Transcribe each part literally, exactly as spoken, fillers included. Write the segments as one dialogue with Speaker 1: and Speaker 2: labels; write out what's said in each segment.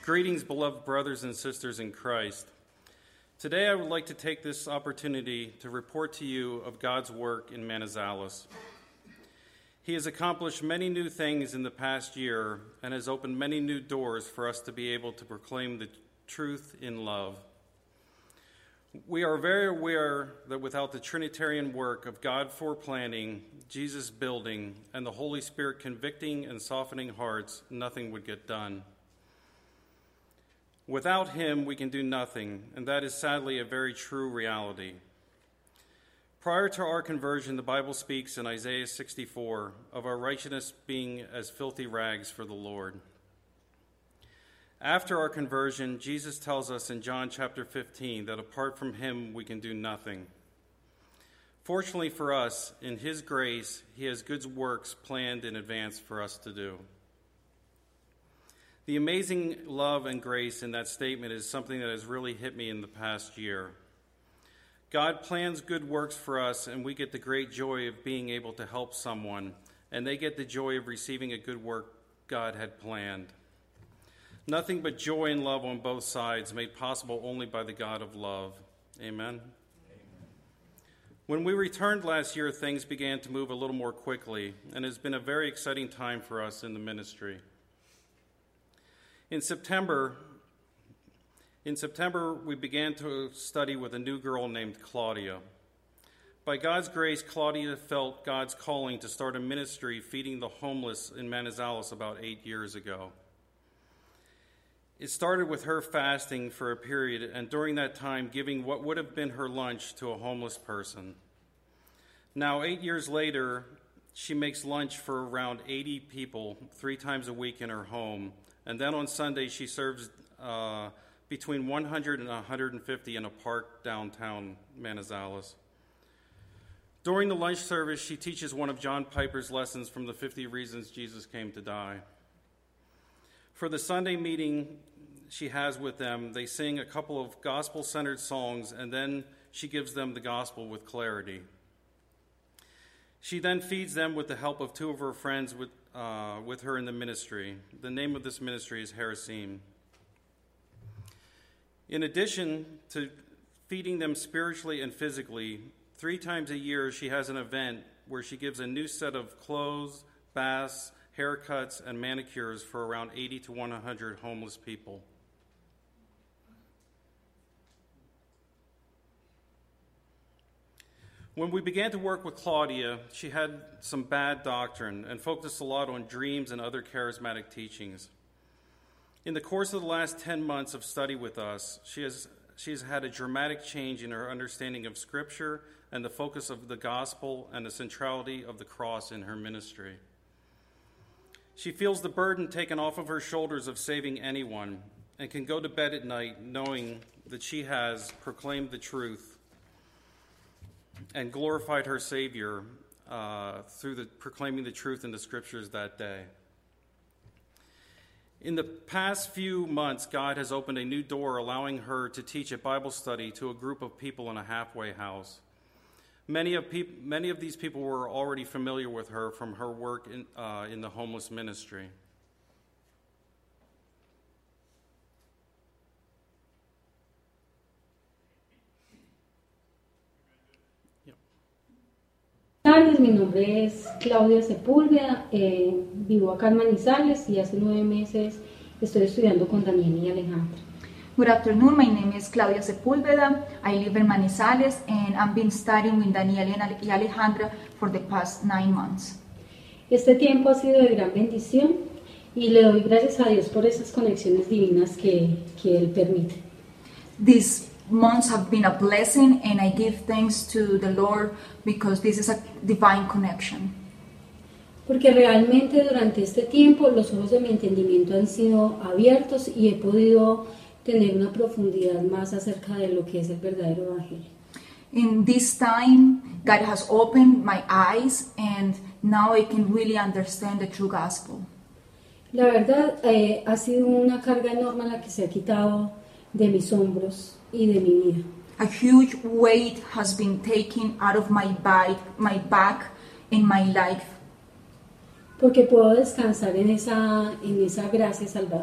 Speaker 1: Greetings, beloved brothers and sisters in Christ. Today I would like to take this opportunity to report to you of God's work in Manizales. He has accomplished many new things in the past year and has opened many new doors for us to be able to proclaim the truth in love. We are very aware that without the Trinitarian work of God foreplanning, Jesus building, and the Holy Spirit convicting and softening hearts, nothing would get done. Without him, we can do nothing, and that is sadly a very true reality. Prior to our conversion, the Bible speaks in Isaiah sixty-four of our righteousness being as filthy rags for the Lord. After our conversion, Jesus tells us in John chapter fifteen that apart from him, we can do nothing. Fortunately for us, in his grace, he has good works planned in advance for us to do. The amazing love and grace in that statement is something that has really hit me in the past year. God plans good works for us, and we get the great joy of being able to help someone, and they get the joy of receiving a good work God had planned. Nothing but joy and love on both sides, made possible only by the God of love. Amen? Amen. When we returned last year, things began to move a little more quickly, and it has been a very exciting time for us in the ministry. In September, in September, we began to study with a new girl named Claudia. By God's grace, Claudia felt God's calling to start a ministry feeding the homeless in Manizales about eight years ago. It started with her fasting for a period, and during that time, giving what would have been her lunch to a homeless person. Now, eight years later, she makes lunch for around eighty people three times a week in her home. And then on Sunday, she serves uh, between one hundred and one hundred fifty in a park downtown Manizales. During the lunch service, she teaches one of John Piper's lessons from the fifty Reasons Jesus Came to Die. For the Sunday meeting she has with them, they sing a couple of gospel-centered songs, and then she gives them the gospel with clarity. She then feeds them with the help of two of her friends with Uh, with her in the ministry. The name of this ministry is Harasim. In addition to feeding them spiritually and physically, three times a year she has an event where she gives a new set of clothes, baths, haircuts, and manicures for around eighty to one hundred homeless people. When we began to work with Claudia, she had some bad doctrine and focused a lot on dreams and other charismatic teachings. In the course of the last ten months of study with us, she has, she has had a dramatic change in her understanding of Scripture and the focus of the gospel and the centrality of the cross in her ministry. She feels the burden taken off of her shoulders of saving anyone and can go to bed at night knowing that she has proclaimed the truth and glorified her Savior uh, through the proclaiming the truth in the Scriptures that day. In the past few months, God has opened a new door, allowing her to teach a Bible study to a group of people in a halfway house. Many of, peop- many of these people were already familiar with her from her work in, uh, in the homeless ministry.
Speaker 2: Buenas tardes, mi nombre es Claudia Sepúlveda, eh, vivo acá en Manizales y hace nueve meses estoy estudiando con Daniel y Alejandra.
Speaker 3: Good afternoon, my name is Claudia Sepúlveda. I live in Manizales and I've been studying with Daniel y Alejandra for the past nine months.
Speaker 2: Este tiempo ha sido de gran bendición y le doy gracias a Dios por esas conexiones divinas que, que Él permite.
Speaker 3: These months have been a blessing and I give thanks to the Lord because this is a divine connection.
Speaker 2: Porque realmente durante este tiempo los ojos de mi entendimiento han sido abiertos y he podido tener una profundidad más acerca de lo que es el verdadero evangelio.
Speaker 3: In this time, God has opened my eyes and now I can really understand the true gospel.
Speaker 2: La verdad eh, ha sido una carga enorme la que se ha quitado de mis hombros y de mi vida.
Speaker 3: A huge weight has been taken out of my back, my back in my life.
Speaker 2: Porque puedo descansar en esa, en esa gracia salvadora.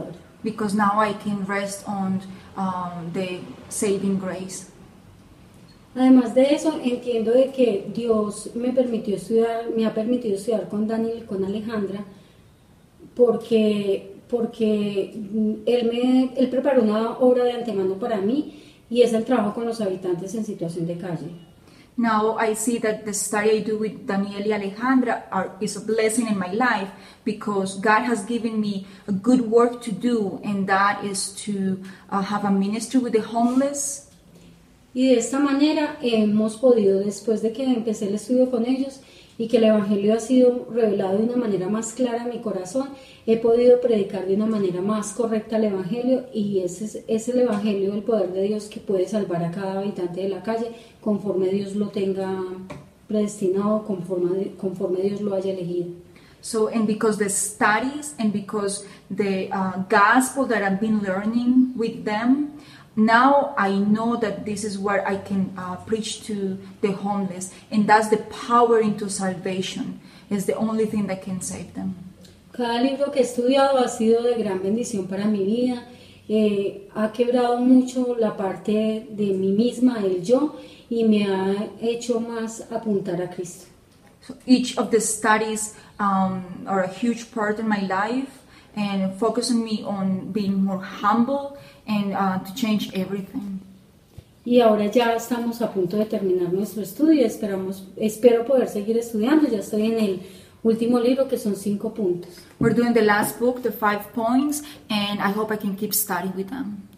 Speaker 3: because now I can rest on um, the saving grace.
Speaker 2: Además de eso, entiendo de que Dios me permitió estudiar, me ha permitido estudiar con Daniel y con Alejandra, porque, porque él, me, él preparó una obra de antemano para mí, y es el trabajo con los habitantes en situación de calle.
Speaker 3: Now I see that the study I do with Daniel y Alejandra are, is a blessing in my life, because God has given me a good work to do, and that is to uh, have a ministry with the homeless.
Speaker 2: Y de esta manera hemos podido, después de que empecé el estudio con ellos y que el Evangelio ha sido revelado de una manera más clara en mi corazón, he podido predicar de una manera más correcta el Evangelio, y ese es, es el Evangelio, el poder de Dios que puede salvar a cada habitante de la calle conforme Dios lo tenga predestinado, conforme, conforme Dios lo haya elegido.
Speaker 3: So, and because the studies and because the uh, gospel that I've been learning with them, now I know that this is where I can uh, preach to the homeless, and that's the power into salvation. It's the only thing that can save them.
Speaker 2: Cada libro que he estudiado ha sido de gran bendición para mi vida. Eh, ha quebrado mucho la parte de mí misma, el yo, y me ha hecho más apuntar a Cristo.
Speaker 3: So each of the studies um, are a huge part in my life, and focusing me on being more humble and uh, to change everything.
Speaker 2: Y ahora ya estamos a punto de terminar nuestro estudio. Esperamos, espero poder seguir estudiando. Ya estoy en el último libro, que son cinco puntos.
Speaker 3: We're doing the last book, the five points, and I hope I can keep studying with them.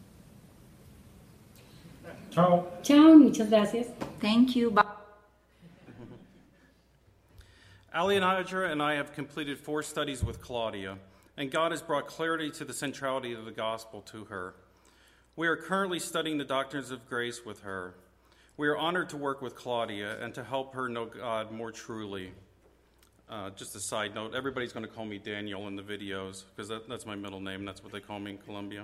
Speaker 1: Ciao.
Speaker 2: Chao, muchas gracias.
Speaker 3: Thank you. Bye.
Speaker 1: Alejandra and I have completed four studies with Claudia, and God has brought clarity to the centrality of the gospel to her. We are currently studying the doctrines of grace with her. We are honored to work with Claudia and to help her know God more truly. Uh, just a side note, everybody's going to call me Daniel in the videos, because that, that's my middle name. That's what they call me in Colombia.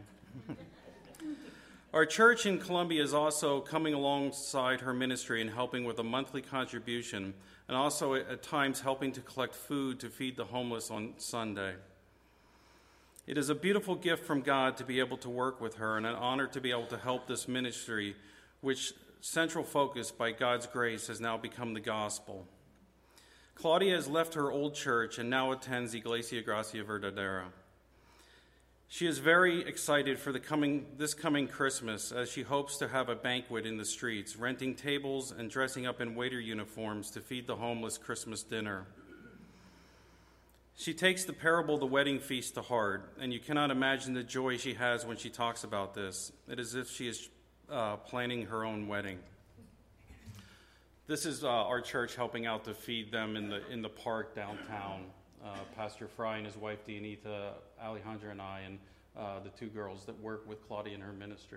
Speaker 1: Our church in Colombia is also coming alongside her ministry and helping with a monthly contribution, and also at times helping to collect food to feed the homeless on Sunday. It is a beautiful gift from God to be able to work with her, and an honor to be able to help this ministry, which central focus by God's grace has now become the gospel. Claudia has left her old church and now attends Iglesia Gracia Verdadera. She is very excited for the coming, this coming Christmas, as she hopes to have a banquet in the streets, renting tables and dressing up in waiter uniforms to feed the homeless Christmas dinner. She takes the parable of the wedding feast to heart, and you cannot imagine the joy she has when she talks about this. It is as if she is uh, planning her own wedding. This is uh, our church helping out to feed them in the in the park downtown. Uh, Pastor Fry and his wife Dianita, Alejandra and I, and uh, the two girls that work with Claudia in her ministry.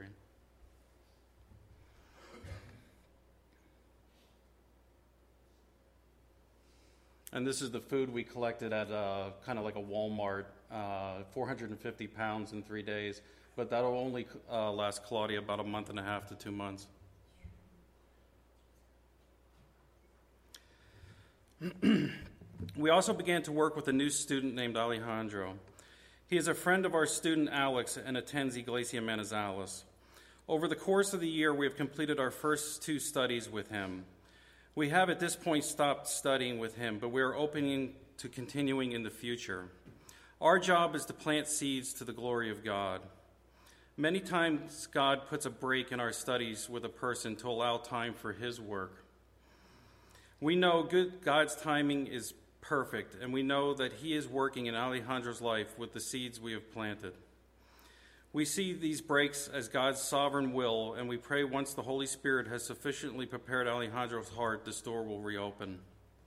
Speaker 1: And this is the food we collected at uh, kind of like a Walmart, uh, four hundred fifty pounds in three days. But that'll only uh, last Claudia about a month and a half to two months. We also began to work with a new student named Alejandro. He is a friend of our student Alex and attends Iglesia Manizales. Over the course of the year, we have completed our first two studies with him. We have at this point stopped studying with him, but we are opening to continuing in the future. Our job is to plant seeds to the glory of God. Many times God puts a break in our studies with a person to allow time for his work. We know good God's timing is perfect, and we know that he is working in Alejandro's life with the seeds we have planted. We see these breaks as God's sovereign will, and we pray once the Holy Spirit has sufficiently prepared Alejandro's heart, this door will reopen.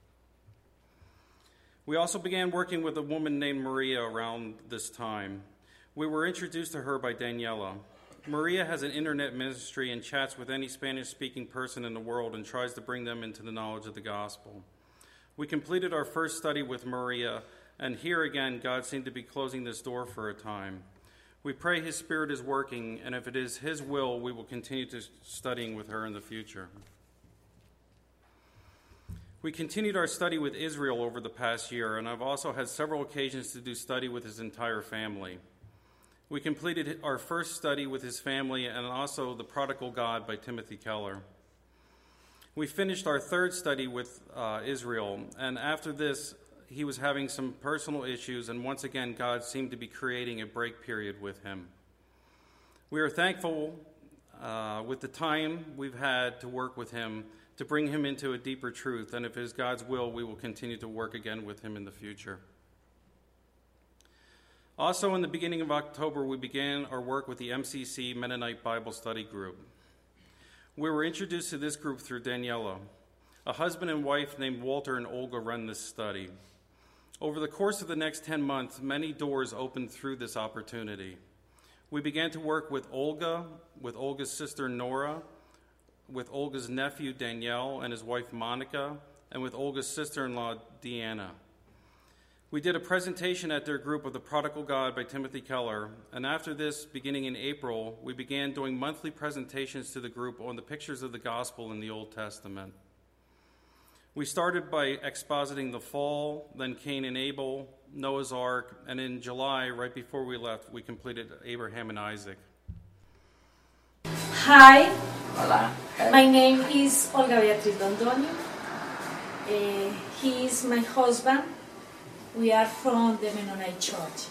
Speaker 1: We also began working with a woman named Maria around this time. We were introduced to her by Daniela. Maria has an internet ministry and chats with any Spanish-speaking person in the world and tries to bring them into the knowledge of the gospel. We completed our first study with Maria, and here again, God seemed to be closing this door for a time. We pray his Spirit is working, and if it is his will, we will continue to studying with her in the future. We continued our study with Israel over the past year, and I've also had several occasions to do study with his entire family. We completed our first study with his family and also The Prodigal God by Timothy Keller. We finished our third study with uh, Israel, and after this, he was having some personal issues, and once again, God seemed to be creating a break period with him. We are thankful uh, with the time we've had to work with him to bring him into a deeper truth, and if it is God's will, we will continue to work again with him in the future. Also, in the beginning of October, we began our work with the M C C Mennonite Bible Study Group. We were introduced to this group through Daniela. A husband and wife named Walter and Olga run this study. Over the course of the next ten months, many doors opened through this opportunity. We began to work with Olga, with Olga's sister Nora, with Olga's nephew Danielle and his wife Monica, and with Olga's sister-in-law Deanna. We did a presentation at their group of The Prodigal God by Timothy Keller, and after this, beginning in April, we began doing monthly presentations to the group on the pictures of the gospel in the Old Testament. We started by expositing the fall, then Cain and Abel, Noah's Ark, and in July, right before we left, we completed Abraham and Isaac.
Speaker 4: Hi,
Speaker 5: Hola.
Speaker 4: my name is Olga Beatriz Dondonio. Uh, he is my husband. We are from the Mennonite Church.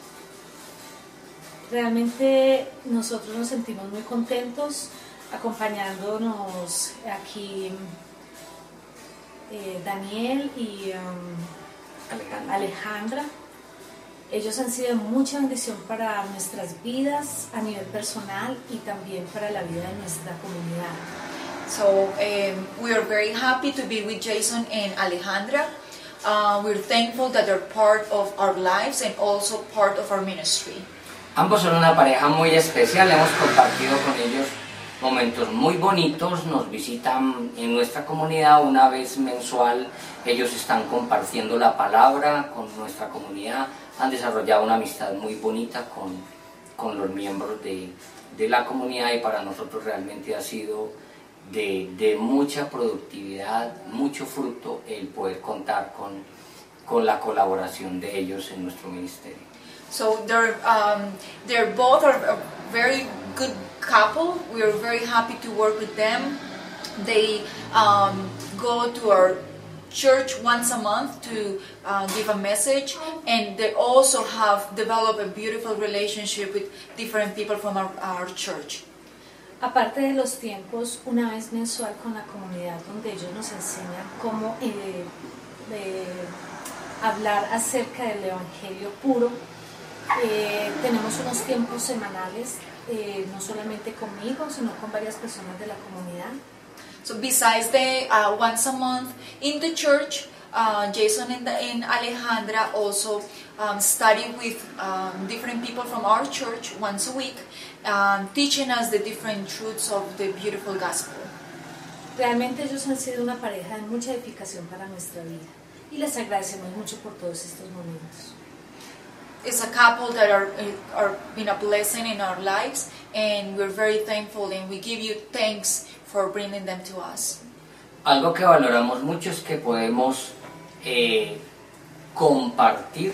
Speaker 4: Realmente nosotros nos sentimos muy contentos acompañándonos aquí eh, Daniel y um,
Speaker 5: Alejandra.
Speaker 4: Alejandra. Ellos han sido mucha bendición para nuestras vidas a nivel personal y también para la vida de nuestra comunidad.
Speaker 3: So um, we are very happy to be with Jason and Alejandra. Uh, we're thankful that they're part of our lives and also part of our ministry.
Speaker 5: Ambos son una pareja muy especial, hemos compartido con ellos momentos muy bonitos, nos visitan en nuestra comunidad una vez mensual, ellos están compartiendo la palabra con nuestra comunidad, han desarrollado una amistad muy bonita con, con los miembros de, de la comunidad y para nosotros realmente ha sido de, de mucha productividad, mucho fruto el poder contar con, con la colaboración de ellos en nuestro ministerio.
Speaker 3: So they're um, they're both are a very good couple. We are very happy to work with them. They um, go to our church once a month to uh, give a message, and they also have developed a beautiful relationship with different people from our, our church.
Speaker 4: Aparte de los tiempos, una vez mensual con la comunidad, donde ellos nos enseñan cómo eh, eh, hablar acerca del Evangelio puro. Eh, tenemos unos tiempos semanales, eh, no solamente conmigo, sino con varias personas de la comunidad.
Speaker 3: So besides the uh, once a month in the church, uh, Jason and, the, and Alejandra also um, study with um, different people from our church once a week, um, teaching us the different truths of the beautiful gospel.
Speaker 4: Realmente ellos han sido una pareja de mucha edificación para nuestra vida y les agradecemos mucho por todos estos momentos.
Speaker 3: It's a couple that are are been a blessing in our lives, and we're very thankful, and we give you thanks for bringing them to us.
Speaker 5: Algo que valoramos mucho es que podemos eh, compartir,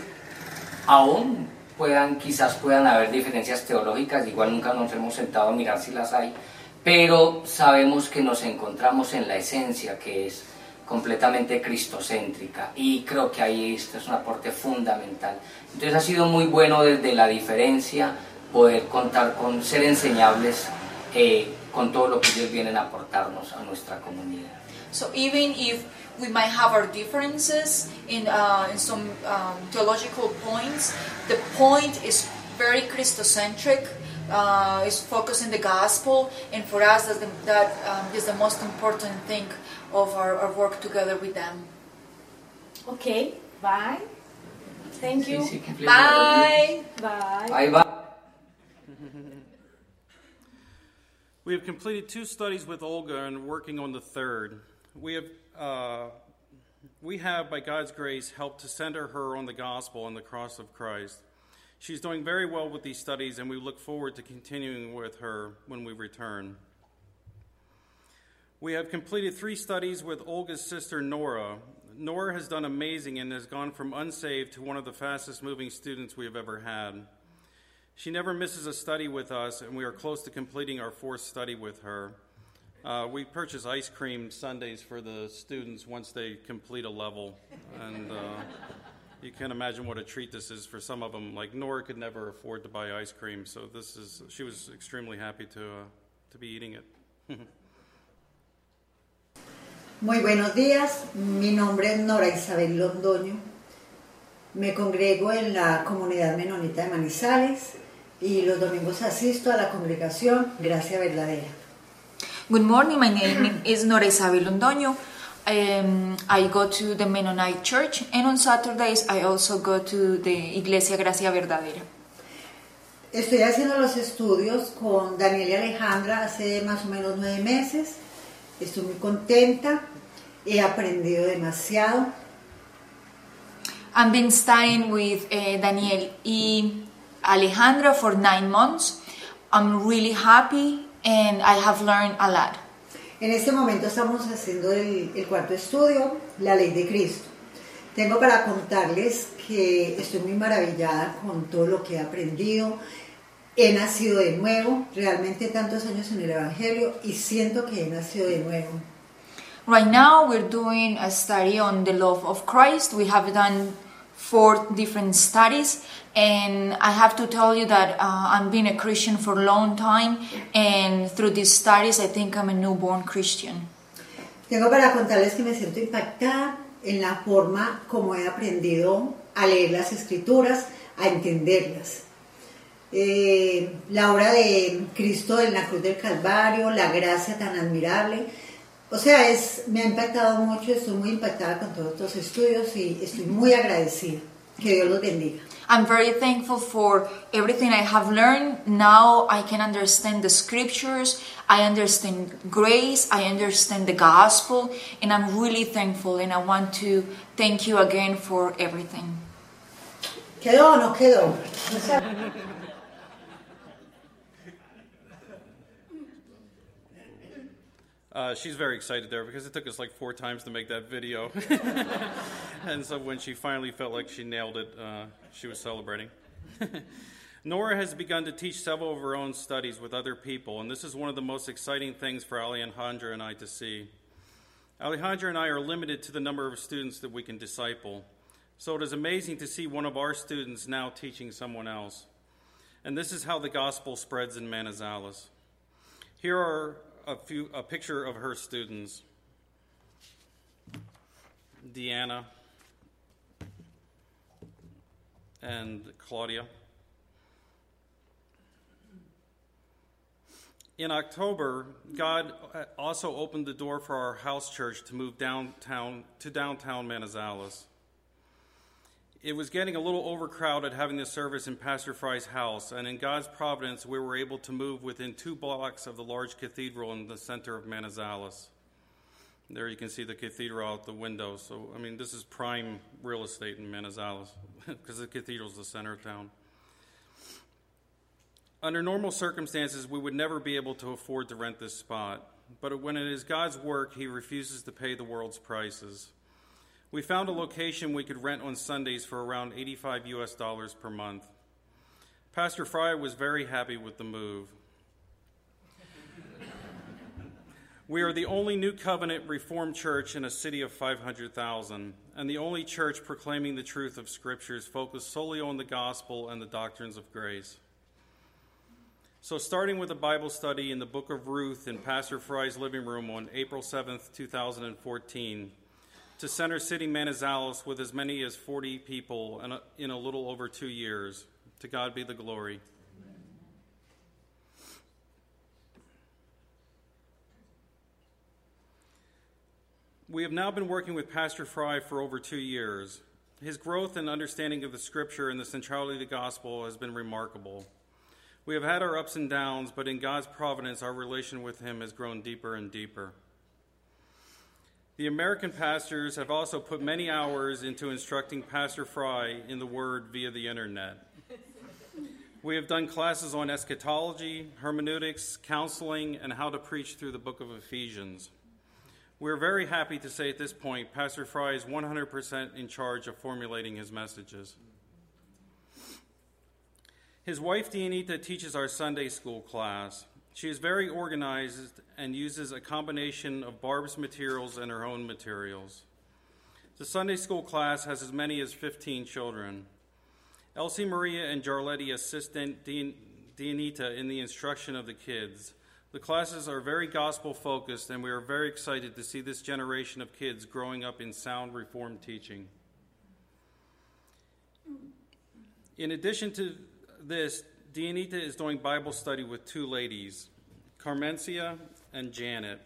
Speaker 5: aún puedan, quizás puedan haber diferencias teológicas, igual nunca nos hemos sentado a mirar si las hay, pero sabemos que nos encontramos en la esencia que es completamente cristocéntrica y creo que ahí esto es un aporte fundamental. Entonces ha sido muy bueno desde la diferencia poder contar con ser enseñables eh, con todo lo que ellos vienen a aportarnos a nuestra comunidad.
Speaker 3: So even if we might have our differences in, uh, in some um, theological points, the point is very Christocentric. Uh, is focused in the gospel, and for us that's the, that um, is the most important thing of our, our work together with them.
Speaker 4: Okay, bye. Thank you.
Speaker 5: Sí, sí,
Speaker 3: Bye.
Speaker 4: Bye.
Speaker 5: Ahí va.
Speaker 1: We have completed two studies with Olga and working on the third. We have, uh, we have, by God's grace, helped to center her on the gospel and the cross of Christ. She's doing very well with these studies, and we look forward to continuing with her when we return. We have completed three studies with Olga's sister, Nora. Nora has done amazing and has gone from unsaved to one of the fastest moving students we have ever had. She never misses a study with us, and we are close to completing our fourth study with her. Uh, we purchase ice cream Sundays for the students once they complete a level, and uh, you can imagine what a treat this is for some of them. Like Nora could never afford to buy ice cream, so this is she was extremely happy to uh, to be eating it.
Speaker 6: Muy buenos días, mi nombre es Nora Isabel Londoño, me congrego en la comunidad menonita de Manizales y los domingos asisto a la congregación Gracia Verdadera.
Speaker 3: Good morning, my name is Nora Isabel Londoño. Um, I go to the Mennonite church, and on Saturdays I also go to the Iglesia Gracia Verdadera.
Speaker 6: Estoy haciendo los estudios con Daniel y Alejandra hace más o menos nueve meses. Estoy muy contenta, he aprendido demasiado.
Speaker 3: I've been studying with uh, Daniel y Alejandra for nine months. I'm really happy and I have learned a lot.
Speaker 6: En este momento estamos haciendo el, el cuarto estudio, la ley de Cristo. Tengo para contarles que estoy muy maravillada con todo lo que he aprendido. He nacido de nuevo, realmente tantos años en el Evangelio, y siento que he nacido de nuevo.
Speaker 3: Right now we're doing a study on the love of Christ. We have done four different studies, and I have to tell you that uh, I've been a Christian for a long time, and through these studies I think I'm a newborn Christian.
Speaker 6: Tengo para contarles que me siento impactada en la forma como he aprendido a leer las Escrituras, a entenderlas. Eh, la obra de Cristo en la cruz del Calvario, la gracia tan admirable. O sea, es, me ha impactado mucho, estoy muy impactada con todos estos estudios y estoy muy agradecida. Que Dios los bendiga.
Speaker 3: I'm very thankful for everything I have learned. Now I can understand the scriptures, I understand grace, I understand the gospel, and I'm really thankful, and I want to thank you again for everything.
Speaker 6: ¿Quedó o no quedó?
Speaker 1: Uh, she's very excited there because it took us like four times to make that video. And so when she finally felt like she nailed it, uh, she was celebrating. Nora has begun to teach several of her own studies with other people, and this is one of the most exciting things for Alejandra and I to see. Alejandra and I are limited to the number of students that we can disciple, so it is amazing to see one of our students now teaching someone else. And this is how the gospel spreads in Manizales. Here are A, few, a picture of her students. Deanna and Claudia. In October, God also opened the door for our house church to move downtown to downtown Manizales. It was getting a little overcrowded having the service in Pastor Fry's house, and in God's providence, we were able to move within two blocks of the large cathedral in the center of Manizales. There you can see the cathedral out the window. So, I mean, this is prime real estate in Manizales because the cathedral is the center of town. Under normal circumstances, we would never be able to afford to rent this spot, but when it is God's work, He refuses to pay the world's prices. We found a location we could rent on Sundays for around eighty-five U S dollars per month. Pastor Fry was very happy with the move. We are the only New Covenant Reformed church in a city of five hundred thousand, and the only church proclaiming the truth of Scriptures focused solely on the gospel and the doctrines of grace. So starting with a Bible study in the book of Ruth in Pastor Fry's living room on April seventh, two thousand fourteen, to Center City, Manizales, with as many as forty people in a, in a little over two years. To God be the glory. We have now been working with Pastor Fry for over two years. His growth and understanding of the Scripture and the centrality of the gospel has been remarkable. We have had our ups and downs, but in God's providence, our relation with him has grown deeper and deeper. The American pastors have also put many hours into instructing Pastor Fry in the Word via the internet. We have done classes on eschatology, hermeneutics, counseling, and how to preach through the book of Ephesians. We are very happy to say at this point, Pastor Fry is one hundred percent in charge of formulating his messages. His wife, Dianita, teaches our Sunday school class. She is very organized and uses a combination of Barb's materials and her own materials. The Sunday school class has as many as fifteen children. Elsie Maria and Jarletti assist Dianita in the instruction of the kids. The classes are very gospel-focused, and we are very excited to see this generation of kids growing up in sound Reformed teaching. In addition to this, Dianita is doing Bible study with two ladies, Carmencia and Janet.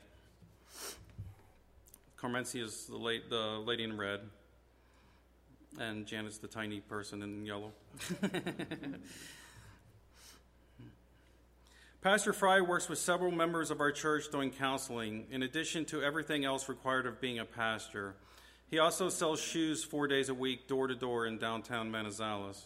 Speaker 1: Carmencia is the, late, the lady in red, and Janet's the tiny person in yellow. Pastor Fry works with several members of our church doing counseling, in addition to everything else required of being a pastor. He also sells shoes four days a week, door to door, in downtown Manizales.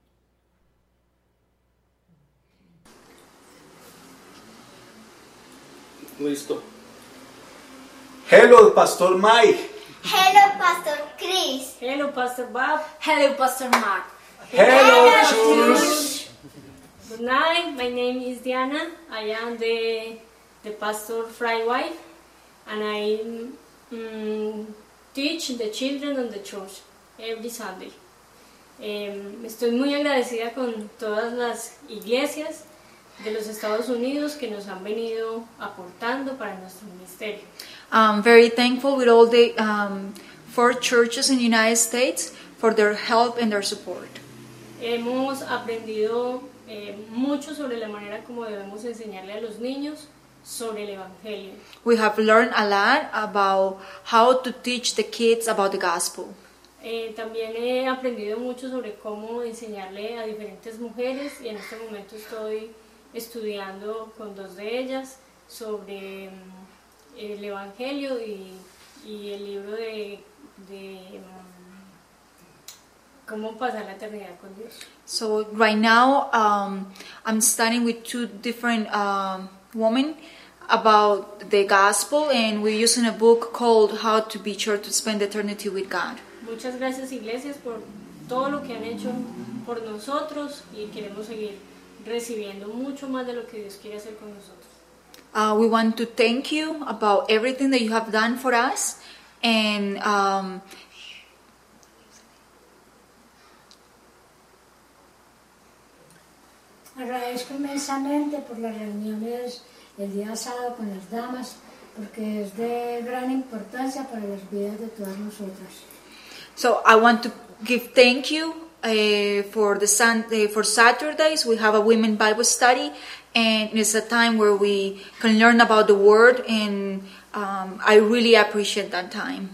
Speaker 7: Listo. Hello, Pastor Mike.
Speaker 8: Hello, Pastor Chris.
Speaker 9: Hello, Pastor Bob.
Speaker 4: Hello, Pastor Mark.
Speaker 7: Hello, Church.
Speaker 9: Good night. My name is Diana. I am the the pastor Fry wife, and I um, teach the children on the church every Sunday. Um, estoy muy agradecida con todas las iglesias de los Estados Unidos que nos han venido aportando para nuestro ministerio.
Speaker 3: I'm very thankful with all the um, four churches in the United States for their help and their support.
Speaker 9: Hemos aprendido eh, mucho sobre la manera como debemos enseñarle a los niños sobre el Evangelio.
Speaker 3: We have learned a lot about how to teach the kids about the gospel.
Speaker 9: Eh, también he aprendido mucho sobre cómo enseñarle a diferentes mujeres y en este momento estoy estudiando con dos de ellas sobre um, el Evangelio y, y el libro de, de um, cómo pasar la eternidad con Dios.
Speaker 3: So right now um, I'm studying with two different um, women about the gospel, and we're using a book called How to Be Sure to Spend Eternity with God.
Speaker 9: Muchas gracias, iglesias, por todo lo que han hecho por nosotros y queremos seguir recibiendo mucho más de lo que Dios quiere hacer con nosotros.
Speaker 3: Uh, we want to thank you about everything that you have done for us, and um,
Speaker 8: Agradezco inmensamente por las reuniones el día sábado con las damas, porque es de gran importancia para las vidas de todas nosotras.
Speaker 3: so I want to give thank you uh, for the sun, uh, for Saturdays. We have a women Bible study, and it's a time where we can learn about the Word, and um, I really appreciate that time.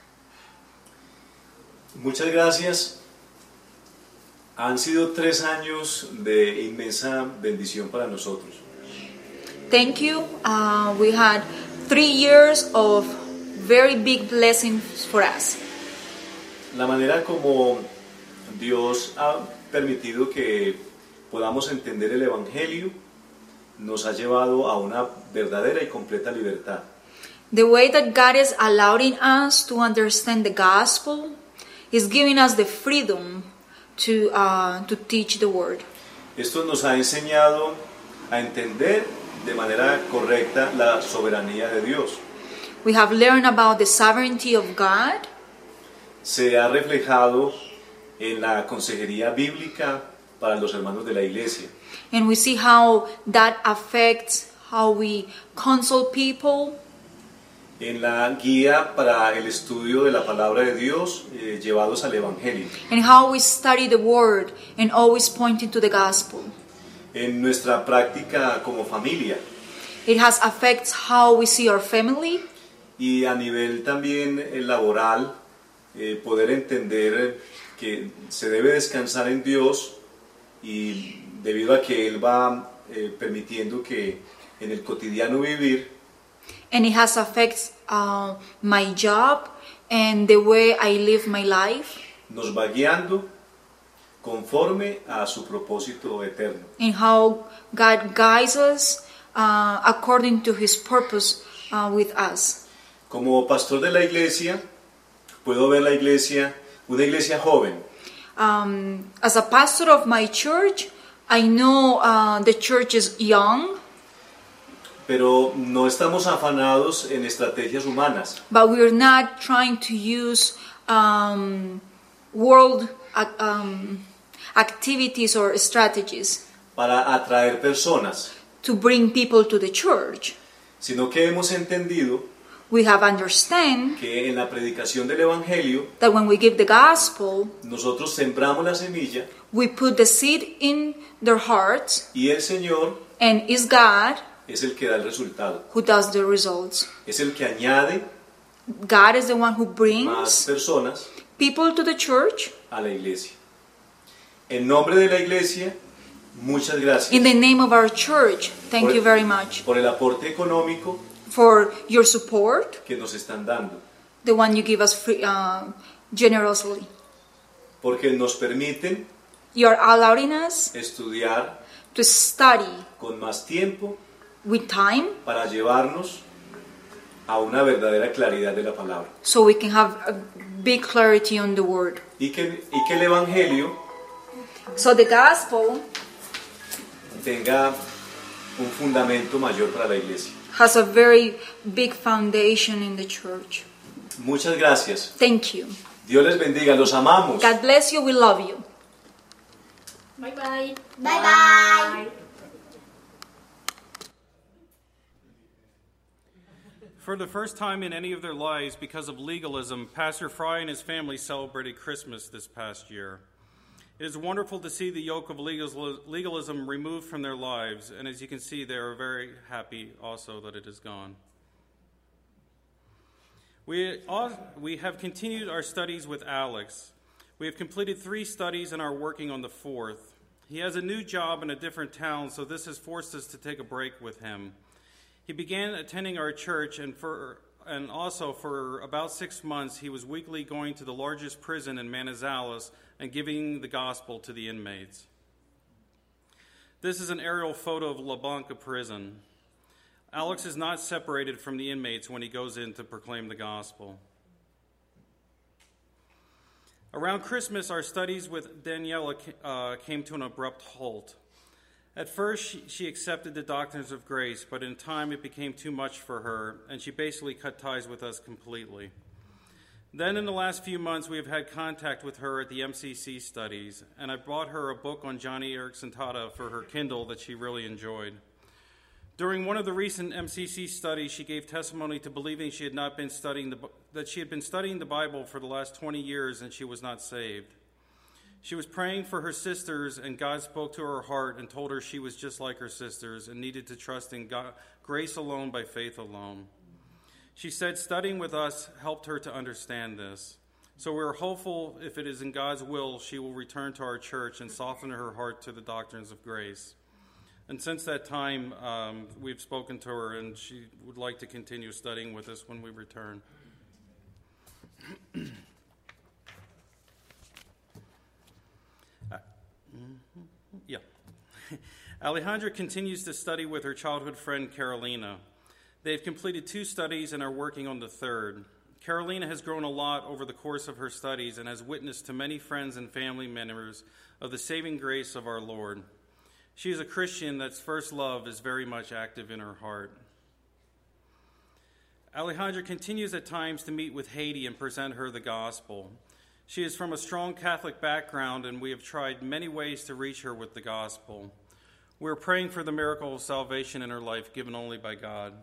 Speaker 7: Muchas gracias. Han sido tres años de inmensa bendición para nosotros.
Speaker 3: Thank you. Uh, we had three years of very big blessings for us.
Speaker 7: La manera como Dios ha permitido que podamos entender el Evangelio nos ha llevado a una verdadera y completa libertad.
Speaker 3: The way that God is allowing us to understand the gospel is giving us the freedom to uh, to teach the word.
Speaker 7: Esto nos ha enseñado a entender de manera correcta la soberanía de Dios.
Speaker 3: We have learned about the sovereignty of God.
Speaker 7: Se ha reflejado en la consejería bíblica para los hermanos de la iglesia.
Speaker 3: And we see how that affects how we counsel people,
Speaker 7: En la guía para el estudio de la palabra de Dios eh, llevados al Evangelio.
Speaker 3: and how we study the word and always pointing to the gospel.
Speaker 7: En nuestra práctica como familia
Speaker 3: It has affects how we see our family,
Speaker 7: y a nivel también eh, laboral, eh, poder entender que se debe descansar en Dios, y debido a que Él va eh, permitiendo que en el cotidiano vivir
Speaker 3: and it has affects uh, my job and the way I live my life,
Speaker 7: nos va guiando conforme a su propósito eterno.
Speaker 3: and how God guides us uh, according to His purpose uh, with us.
Speaker 7: Como pastor de la iglesia, puedo ver la iglesia, una iglesia joven,
Speaker 3: Um, as a pastor of my church, I know uh, the church is young,
Speaker 7: pero no estamos afanados en estrategias humanas.
Speaker 3: but we're not trying to use um, world uh, um, activities or strategies
Speaker 7: Para atraer personas,
Speaker 3: to bring people to the church.
Speaker 7: sino que hemos entendido
Speaker 3: We have understand
Speaker 7: que en la predicación del Evangelio
Speaker 3: that when we give the gospel,
Speaker 7: nosotros sembramos la semilla
Speaker 3: we put the seed in their hearts,
Speaker 7: y el Señor
Speaker 3: and it's God
Speaker 7: es el que da el resultado,
Speaker 3: who does the results.
Speaker 7: es el que añade
Speaker 3: God is the one who
Speaker 7: más
Speaker 3: brings
Speaker 7: personas
Speaker 3: people to the church.
Speaker 7: a la iglesia. En nombre de la iglesia, muchas gracias
Speaker 3: In the name of our church, thank
Speaker 7: por,
Speaker 3: you very much
Speaker 7: por el aporte económico
Speaker 3: for your support,
Speaker 7: que nos están dando,
Speaker 3: the one you give us free, uh, generously.
Speaker 7: porque nos permiten
Speaker 3: You are allowing us
Speaker 7: estudiar
Speaker 3: to study
Speaker 7: con más tiempo
Speaker 3: with time
Speaker 7: para llevarnos a una verdadera claridad de la palabra.
Speaker 3: so we can have a big clarity on the word.
Speaker 7: Y que, y que el Evangelio
Speaker 3: So the gospel
Speaker 7: tenga un fundamento mayor para la iglesia.
Speaker 3: has a very big foundation in the church.
Speaker 7: Muchas gracias.
Speaker 3: Thank you.
Speaker 7: Dios les bendiga, los amamos.
Speaker 3: God bless you. We love you.
Speaker 9: Bye bye.
Speaker 8: Bye bye.
Speaker 1: For the first time in any of their lives, because of legalism, Pastor Fry and his family celebrated Christmas this past year. It is wonderful to see the yoke of legalism removed from their lives, and as you can see, they are very happy also that it is gone. We, we have continued our studies with Alex. We have completed three studies and are working on the fourth. He has a new job in a different town, so this has forced us to take a break with him. He began attending our church, and for and also for about six months, he was weekly going to the largest prison in Manizales and giving the gospel to the inmates. This is an aerial photo of La Banca prison. Alex is not separated from the inmates when he goes in to proclaim the gospel. Around Christmas, our studies with Daniela uh, came to an abrupt halt. At first, she, she accepted the doctrines of grace, but in time it became too much for her, and she basically cut ties with us completely. Then in the last few months, we have had contact with her at the M C C studies, and I bought her a book on Johnny Erickson Tata for her Kindle that she really enjoyed. During one of the recent M C C studies, she gave testimony to believing she had not been studying the, that she had been studying the Bible for the last twenty years and she was not saved. She was praying for her sisters, and God spoke to her heart and told her she was just like her sisters and needed to trust in God, grace alone by faith alone. She said studying with us helped her to understand this. So we're hopeful, if it is in God's will, she will return to our church and soften her heart to the doctrines of grace. And since that time, um, we've spoken to her, and she would like to continue studying with us when we return. Yeah. Alejandra continues to study with her childhood friend Carolina. They have completed two studies and are working on the third. Carolina has grown a lot over the course of her studies and has witnessed to many friends and family members of the saving grace of our Lord. She is a Christian that's first love is very much active in her heart. Alejandra continues at times to meet with Haiti and present her the gospel. She is from a strong Catholic background, and we have tried many ways to reach her with the gospel. We are praying for the miracle of salvation in her life given only by God.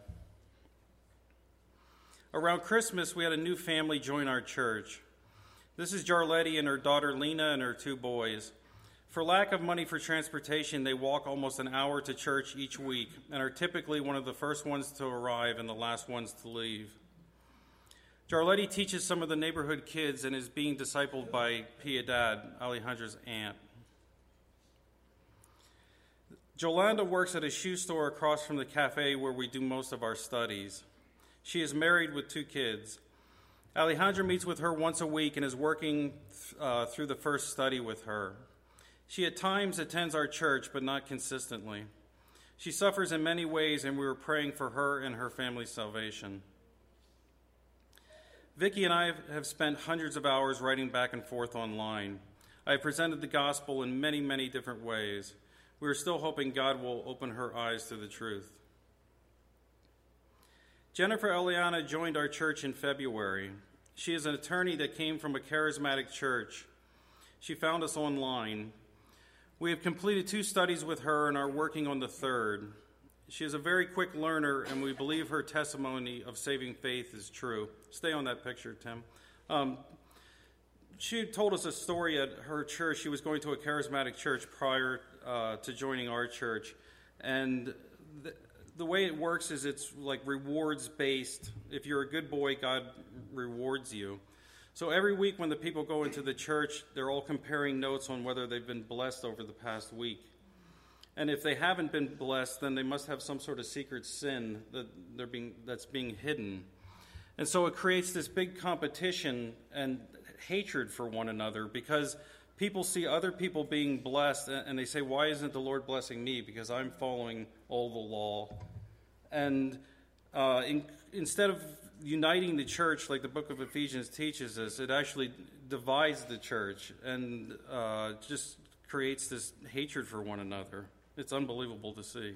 Speaker 1: Around Christmas, we had a new family join our church. This is Jarletti and her daughter Lena and her two boys. For lack of money for transportation, they walk almost an hour to church each week and are typically one of the first ones to arrive and the last ones to leave. Jarletti teaches some of the neighborhood kids and is being discipled by Piedad, Alejandra's aunt. Jolanda works at a shoe store across from the cafe where we do most of our studies. She is married with two kids. Alejandra meets with her once a week and is working uh, through the first study with her. She at times attends our church, but not consistently. She suffers in many ways, and we are praying for her and her family's salvation. Vicki and I have spent hundreds of hours writing back and forth online. I have presented the gospel in many, many different ways. We are still hoping God will open her eyes to the truth. Jennifer Eliana joined our church in February. She is an attorney that came from a charismatic church. She found us online. We have completed two studies with her and are working on the third. She is a very quick learner, and we believe her testimony of saving faith is true. Stay on that picture, Tim. Um, she told us a story at her church. She was going to a charismatic church prior uh, to joining our church, and the, the way it works is it's like rewards based. If you're a good boy, God rewards you. So every week when the people go into the church, they're all comparing notes on whether they've been blessed over the past week. And if they haven't been blessed, then they must have some sort of secret sin that they're being that's being hidden. And so it creates this big competition and hatred for one another, because people see other people being blessed and they say, why isn't the Lord blessing me? Because I'm following all the law. And uh, in, instead of uniting the church like the book of Ephesians teaches us, it actually divides the church and uh, just creates this hatred for one another. It's unbelievable to see.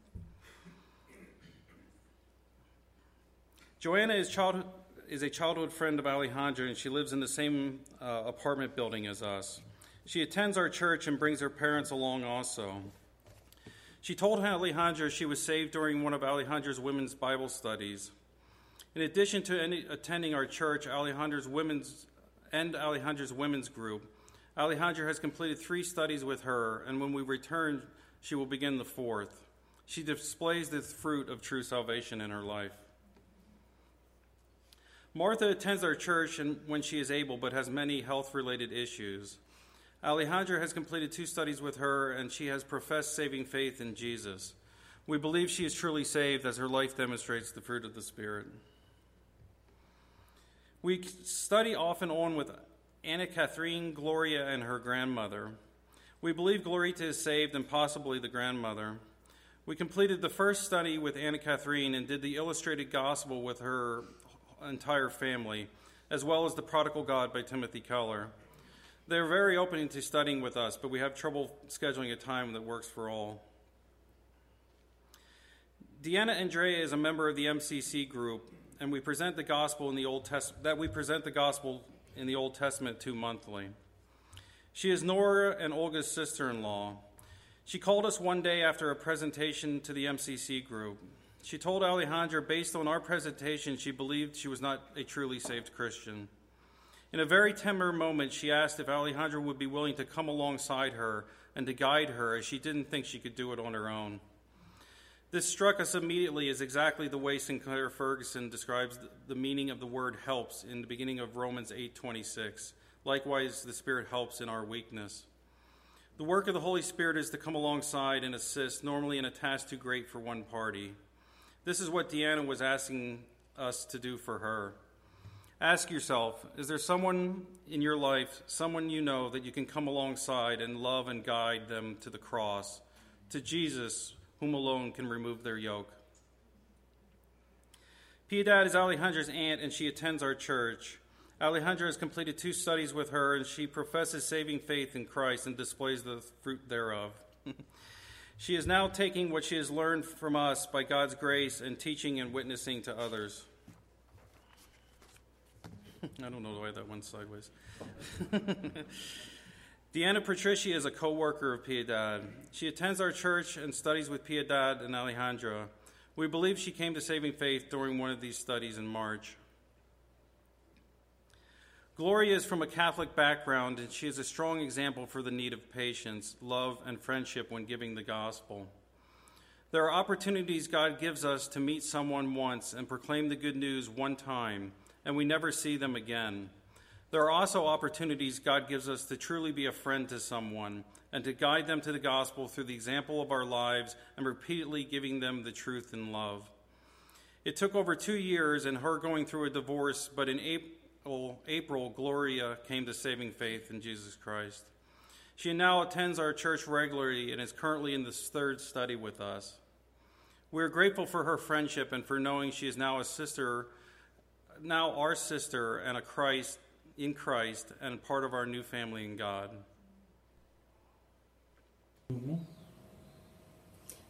Speaker 1: Joanna is, childhood, is a childhood friend of Alejandra, and she lives in the same uh, apartment building as us. She attends our church and brings her parents along also. She told Alejandra she was saved during one of Alejandra's women's Bible studies. In addition to any, attending our church, Alejandra's women's and Alejandra's women's group, Alejandra has completed three studies with her, and when we return, she will begin the fourth. She displays the fruit of true salvation in her life. Martha attends our church and when she is able, but has many health-related issues. Alejandra has completed two studies with her, and she has professed saving faith in Jesus. We believe she is truly saved as her life demonstrates the fruit of the Spirit. We study off and on with Anna Catherine, Gloria, and her grandmother. We believe Glorita is saved and possibly the grandmother. We completed the first study with Anna Catherine and did the illustrated gospel with her entire family, as well as The Prodigal God by Timothy Keller. They're very open to studying with us, but we have trouble scheduling a time that works for all. Deanna Andrea is a member of the M C C group, and we present the gospel in the Old Testament. That we present the gospel in the Old Testament to monthly. She is Nora and Olga's sister-in-law. She called us one day after a presentation to the M C C group. She told Alejandra, based on our presentation, she believed she was not a truly saved Christian. In a very tender moment, she asked if Alejandra would be willing to come alongside her and to guide her, as she didn't think she could do it on her own. This struck us immediately as exactly the way Sinclair Ferguson describes the meaning of the word helps in the beginning of Romans eight twenty-six. Likewise, the Spirit helps in our weakness. The work of the Holy Spirit is to come alongside and assist, normally in a task too great for one party. This is what Deanna was asking us to do for her. Ask yourself, is there someone in your life, someone you know, that you can come alongside and love and guide them to the cross, to Jesus, whom alone can remove their yoke? Piedad is Alejandra's aunt, and she attends our church. Alejandra has completed two studies with her, and she professes saving faith in Christ and displays the fruit thereof. She is now taking what she has learned from us by God's grace and teaching and witnessing to others. I don't know why that went sideways. Deanna Patricia is a co-worker of Piedad. She attends our church and studies with Piedad and Alejandra. We believe she came to saving faith during one of these studies in March. Gloria is from a Catholic background, and she is a strong example for the need of patience, love, and friendship when giving the gospel. There are opportunities God gives us to meet someone once and proclaim the good news one time, and we never see them again. There are also opportunities God gives us to truly be a friend to someone and to guide them to the gospel through the example of our lives and repeatedly giving them the truth in love. It took over two years and her going through a divorce, but in April, April, Gloria came to saving faith in Jesus Christ. She now attends our church regularly and is currently in this third study with us. We are grateful for her friendship and for knowing she is now a sister, now our sister and a Christ in Christ and part of our new family in God.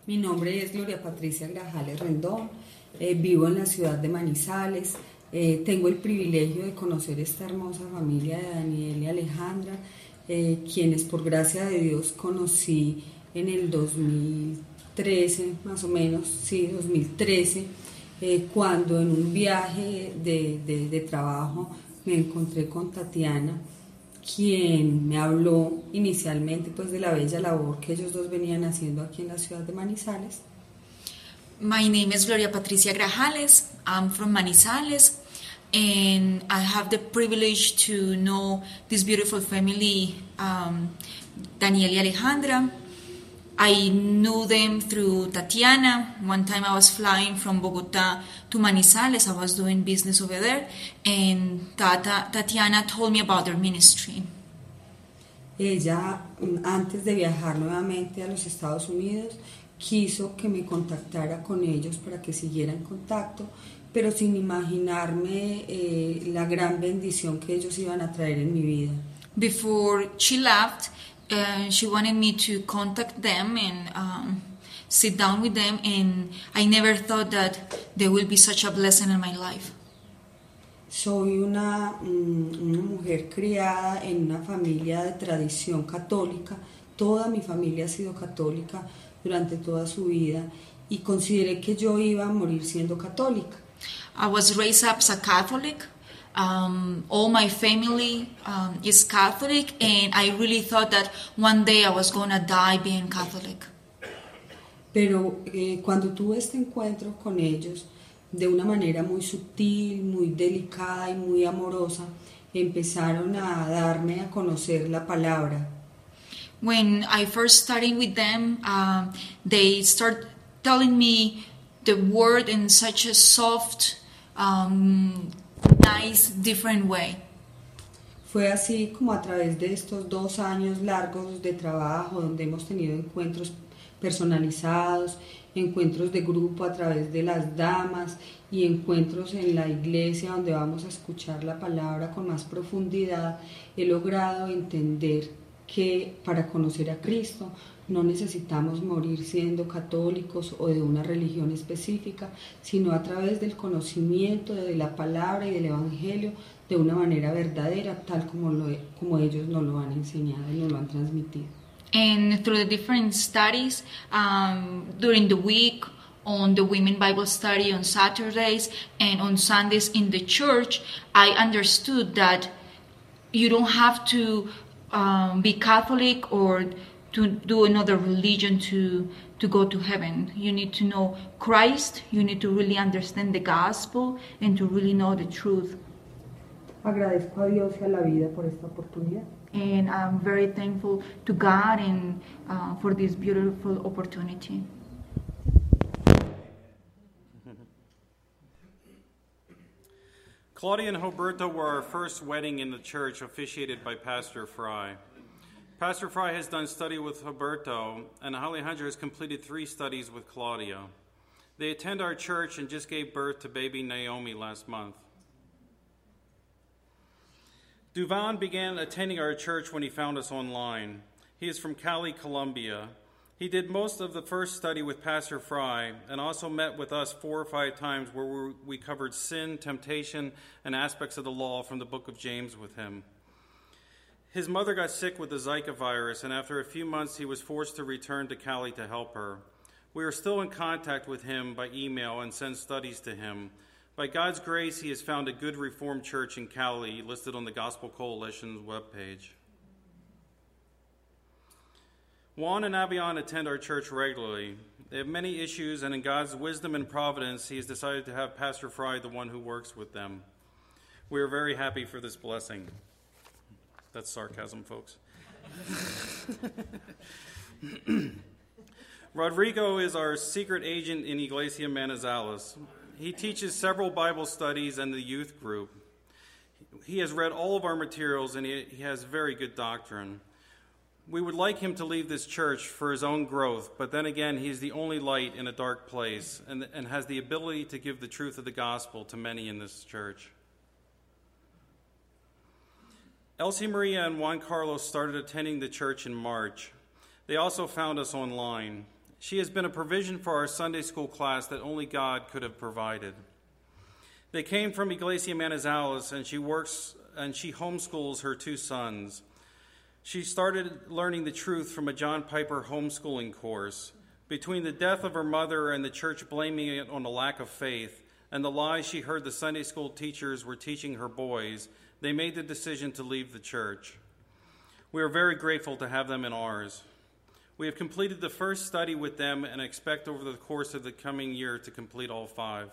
Speaker 10: Mi nombre es Gloria Patricia Grajales Rendón, eh, vivo en la ciudad de Manizales, eh, tengo el privilegio de conocer esta hermosa familia de Daniel y Alejandra, eh, quienes por gracia de Dios conocí en el dos mil trece, más o menos, sí, dos mil trece, eh, cuando en un viaje de, de, de trabajo me encontré con Tatiana, quien me habló inicialmente pues de la bella labor que ellos dos venían haciendo aquí en la ciudad de Manizales.
Speaker 3: My name is Gloria Patricia Grajales. I'm from Manizales, and I have the privilege to know this beautiful family, um, Daniel y Alejandra. I knew them through Tatiana. One time I was flying from Bogota to Manizales. I was doing business over there, and Tata, Tatiana told me about their ministry.
Speaker 10: Ella, antes de viajar nuevamente a los Estados Unidos, quiso que me contactara con ellos para que siguiera en contacto, pero sin imaginarme eh, la gran bendición que ellos iban a traer en mi vida.
Speaker 3: Before she left, uh, she wanted me to contact them and um, sit down with them, and I never thought that they will be such a blessing in my life.
Speaker 10: Soy una, una mujer criada en una familia de tradición católica. Toda mi familia ha sido católica durante toda su vida y consideré que yo iba a morir siendo católica.
Speaker 3: I was raised up as a Catholic. Um, all my family um, is Catholic, and I really thought that one day I was going to die being Catholic.
Speaker 10: Pero eh, cuando tuve este encuentro con ellos, de una manera muy sutil, muy delicada y muy amorosa, empezaron a darme a conocer la palabra.
Speaker 3: When I first started with them, um, they start telling me the word in such a soft, um, nice, different way.
Speaker 10: Fue así como a través de estos dos años largos de trabajo, donde hemos tenido encuentros personalizados, encuentros de grupo a través de las damas y encuentros en la iglesia donde vamos a escuchar la palabra con más profundidad, he logrado entender que para conocer a Cristo no necesitamos morir siendo católicos o de una religión específica, sino a través del conocimiento de la palabra y del Evangelio de una manera verdadera, tal como, lo, como ellos nos lo han enseñado y nos lo han transmitido.
Speaker 3: And through the different studies um, during the week, on the Women Bible Study on Saturdays and on Sundays in the church, I understood that you don't have to um, be Catholic or to do another religion to, to go to heaven. You need to know Christ, you need to really understand the gospel and to really know the truth.
Speaker 10: Agradezco a Dios y a la vida por esta oportunidad.
Speaker 3: And I'm very thankful to God and uh, for this beautiful opportunity.
Speaker 1: Claudia and Roberto were our first wedding in the church, officiated by Pastor Fry. Pastor Fry has done study with Roberto, and Alejandra has completed three studies with Claudia. They attend our church and just gave birth to baby Naomi last month. Duvan began attending our church when he found us online. He is from Cali, Colombia. He did most of the first study with Pastor Fry and also met with us four or five times where we covered sin, temptation, and aspects of the law from the book of James with him. His mother got sick with the Zika virus, and after a few months he was forced to return to Cali to help her. We are still in contact with him by email and send studies to him. By God's grace, he has found a good Reformed church in Cali, listed on the Gospel Coalition's webpage. Juan and Abian attend our church regularly. They have many issues, and in God's wisdom and providence, he has decided to have Pastor Fry the one who works with them. We are very happy for this blessing. That's sarcasm, folks. Rodrigo is our secret agent in Iglesia Manizales. He teaches several Bible studies and the youth group. He has read all of our materials, and he, he has very good doctrine. We would like him to leave this church for his own growth, but then again, he is the only light in a dark place and, and has the ability to give the truth of the gospel to many in this church. Elsie Maria and Juan Carlos started attending the church in March. They also found us online. She has been a provision for our Sunday school class that only God could have provided. They came from Iglesia Manizales, and she works and she homeschools her two sons. She started learning the truth from a John Piper homeschooling course. Between the death of her mother and the church blaming it on a lack of faith, and the lies she heard the Sunday school teachers were teaching her boys, they made the decision to leave the church. We are very grateful to have them in ours. We have completed the first study with them and expect over the course of the coming year to complete all five.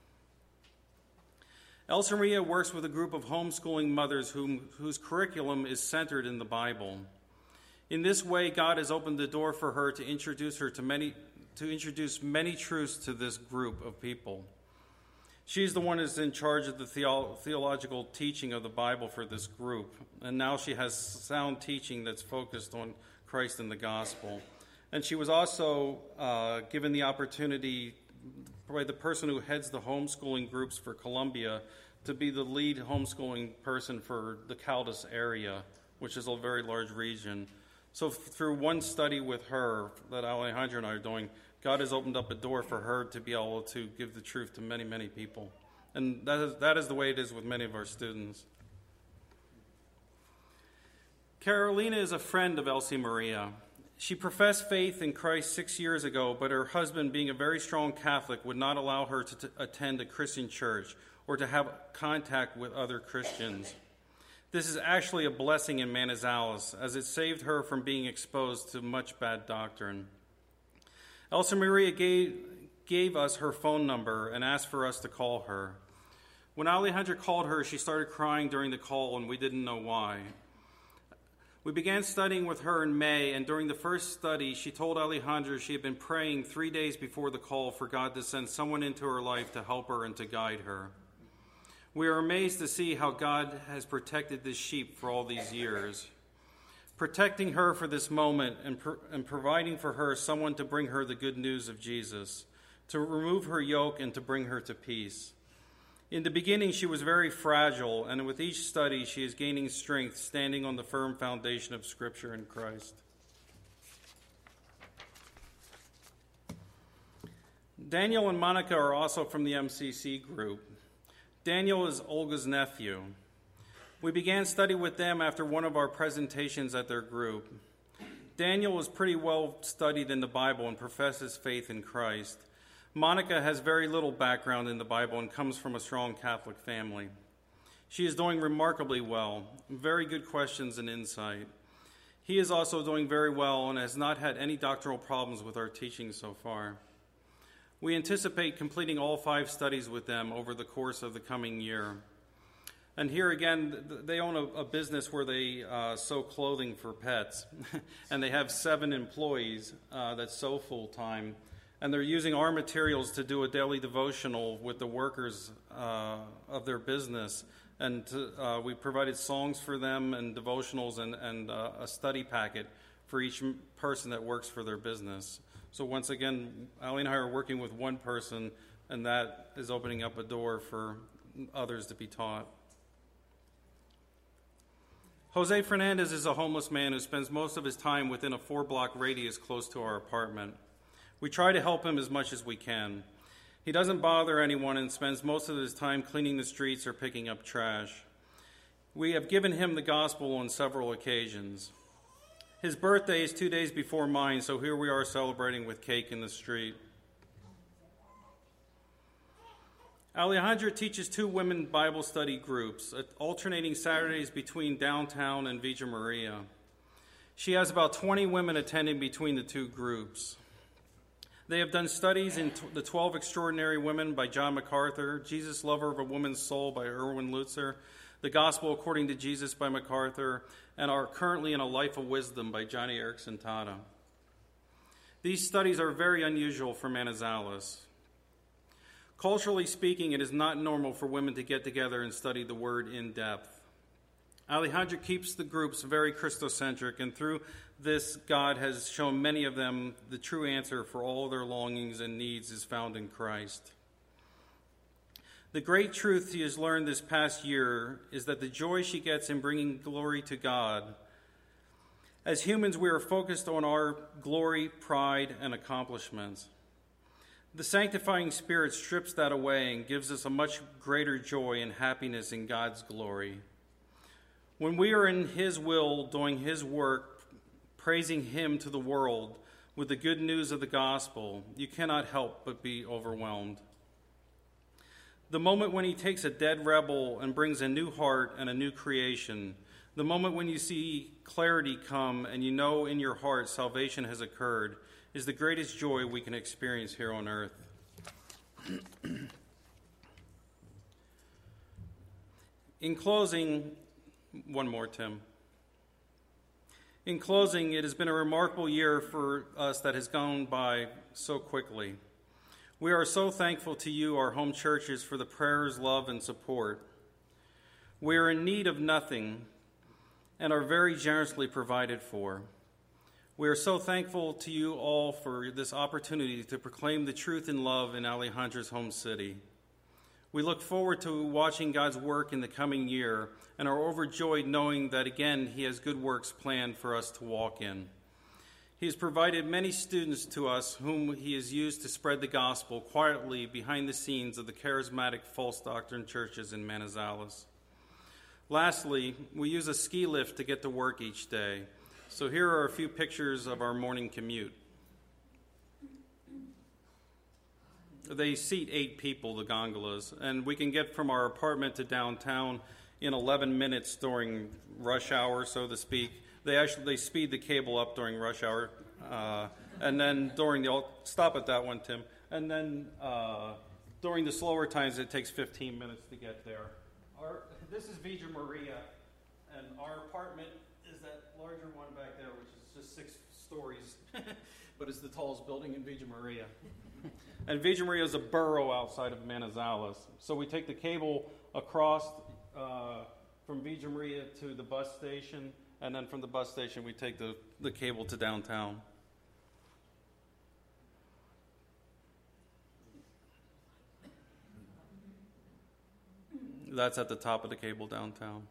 Speaker 1: Elsa Maria works with a group of homeschooling mothers whom, whose curriculum is centered in the Bible. In this way, God has opened the door for her to introduce her to many, to introduce many truths to this group of people. She's the one who's in charge of the theo- theological teaching of the Bible for this group, and now she has sound teaching that's focused on Christ and the gospel. And she was also uh, given the opportunity by the person who heads the homeschooling groups for Colombia to be the lead homeschooling person for the Caldas area, which is a very large region. So f- through one study with her that Alejandra and I are doing, God has opened up a door for her to be able to give the truth to many, many people. And that is, that is the way it is with many of our students. Carolina is a friend of Elsie Maria. She professed faith in Christ six years ago, but her husband, being a very strong Catholic, would not allow her to t- attend a Christian church or to have contact with other Christians. This is actually a blessing in Manizales, as it saved her from being exposed to much bad doctrine. Elsa Maria gave, gave us her phone number and asked for us to call her. When Alejandra called her, she started crying during the call, and we didn't know why. We began studying with her in May, and during the first study, she told Alejandra she had been praying three days before the call for God to send someone into her life to help her and to guide her. We are amazed to see how God has protected this sheep for all these years, protecting her for this moment and, pro- and providing for her someone to bring her the good news of Jesus, to remove her yoke and to bring her to peace. In the beginning, she was very fragile, and with each study, she is gaining strength, standing on the firm foundation of Scripture in Christ. Daniel and Monica are also from the M C C group. Daniel is Olga's nephew. We began study with them after one of our presentations at their group. Daniel is pretty well studied in the Bible and professes faith in Christ. Monica has very little background in the Bible and comes from a strong Catholic family. She is doing remarkably well, very good questions and insight. He is also doing very well and has not had any doctrinal problems with our teaching so far. We anticipate completing all five studies with them over the course of the coming year. And here again, they own a, a business where they uh, sew clothing for pets, and they have seven employees uh, that sew full-time. And they're using our materials to do a daily devotional with the workers uh, of their business. And to, uh, we provided songs for them and devotionals and, and uh, a study packet for each person that works for their business. So once again, Ali and I are working with one person, and that is opening up a door for others to be taught. Jose Fernandez is a homeless man who spends most of his time within a four-block radius close to our apartment. We try to help him as much as we can. He doesn't bother anyone and spends most of his time cleaning the streets or picking up trash. We have given him the gospel on several occasions. His birthday is two days before mine, so here we are celebrating with cake in the street. Alejandra teaches two women Bible study groups, alternating Saturdays between downtown and Villa Maria. She has about twenty women attending between the two groups. They have done studies in The Twelve Extraordinary Women by John MacArthur, Jesus, Lover of a Woman's Soul by Erwin Lutzer, The Gospel According to Jesus by MacArthur, and are currently in A Life of Wisdom by Johnny Erickson Tada. These studies are very unusual for Manizales. Culturally speaking, it is not normal for women to get together and study the Word in depth. Alejandra keeps the groups very Christocentric, and through this, God has shown many of them the true answer for all their longings and needs is found in Christ. The great truth she has learned this past year is that the joy she gets in bringing glory to God As humans, we are focused on our glory, pride, and accomplishments. The sanctifying Spirit strips that away and gives us a much greater joy and happiness in God's glory. When we are in His will, doing His work, praising Him to the world with the good news of the gospel, you cannot help but be overwhelmed. The moment when He takes a dead rebel and brings a new heart and a new creation, the moment when you see clarity come and you know in your heart salvation has occurred, is the greatest joy we can experience here on earth. In closing, one more, Tim. In closing, it has been a remarkable year for us that has gone by so quickly. We are so thankful to you, our home churches, for the prayers, love, and support. We are in need of nothing and are very generously provided for. We are so thankful to you all for this opportunity to proclaim the truth and love in Alejandra's home city. We look forward to watching God's work in the coming year and are overjoyed knowing that again He has good works planned for us to walk in. He has provided many students to us whom He has used to spread the gospel quietly behind the scenes of the charismatic false doctrine churches in Manizales. Lastly, we use a ski lift to get to work each day. So here are a few pictures of our morning commute. They seat eight people, the gondolas, and we can get from our apartment to downtown in eleven minutes during rush hour, so to speak. They actually they speed the cable up during rush hour, uh, and then during the I'll stop at that one, Tim. And then uh, during the slower times, it takes fifteen minutes to get there. Our, this is Villa Maria, and our apartment is that larger one back there, which is just six stories, but it's the tallest building in Villa Maria. And Villa Maria is a borough outside of Manizales. So we take the cable across uh, from Villa Maria to the bus station, and then from the bus station we take the, the cable to downtown. That's at the top of the cable downtown.